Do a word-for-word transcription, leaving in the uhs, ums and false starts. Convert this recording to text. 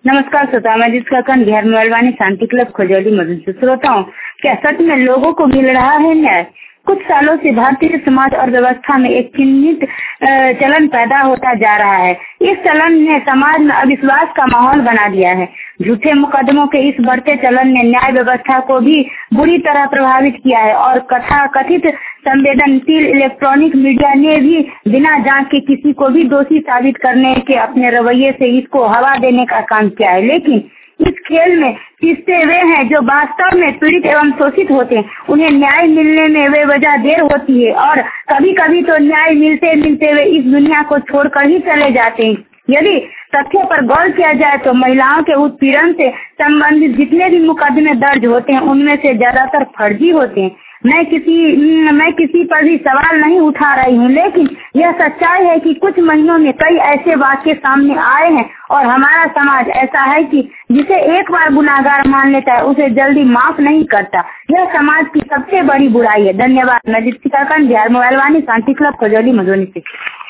नमस्कार श्रोता, मैं जिसका कन बिहार मोबाइल शांति क्लब खजौली मधुर से। श्रोताओं, क्या सच में लोगों को मिल रहा है न्याय? कुछ सालों से भारतीय समाज और व्यवस्था में एक चिन्हित चलन पैदा होता जा रहा है। इस चलन ने समाज में अविश्वास का माहौल बना दिया है। झूठे मुकदमों के इस बढ़ते चलन ने न्याय व्यवस्था को भी बुरी तरह प्रभावित किया है और कथा कथित संवेदनशील इलेक्ट्रॉनिक मीडिया ने भी बिना जांच के किसी को भी दोषी साबित करने के अपने रवैये से इसको हवा देने का काम किया है। लेकिन इस खेल में पिसते वे हैं जो वास्तव में पीड़ित एवं शोषित होते हैं। उन्हें न्याय मिलने में बेवजह देर होती है और कभी कभी तो न्याय मिलते मिलते वे इस दुनिया को छोड़कर ही चले जाते हैं। यदि तथ्यों पर गौर किया जाए तो महिलाओं के उत्पीड़न से संबंधित जितने भी मुकदमे दर्ज होते हैं उनमें से ज्यादातर फर्जी होते हैं। मैं किसी मैं किसी पर भी सवाल नहीं उठा रही हूँ, लेकिन यह सच्चाई है कि कुछ महीनों में कई ऐसे वाक्य सामने आए हैं और हमारा समाज ऐसा है कि जिसे एक बार गुनाहगार मान लेता है उसे जल्दी माफ नहीं करता। यह समाज की सबसे बड़ी बुराई है। धन्यवाद। मैं दीपिका बिहार मोबाइल वाणी शांति क्लब खजौली मधुबनी से।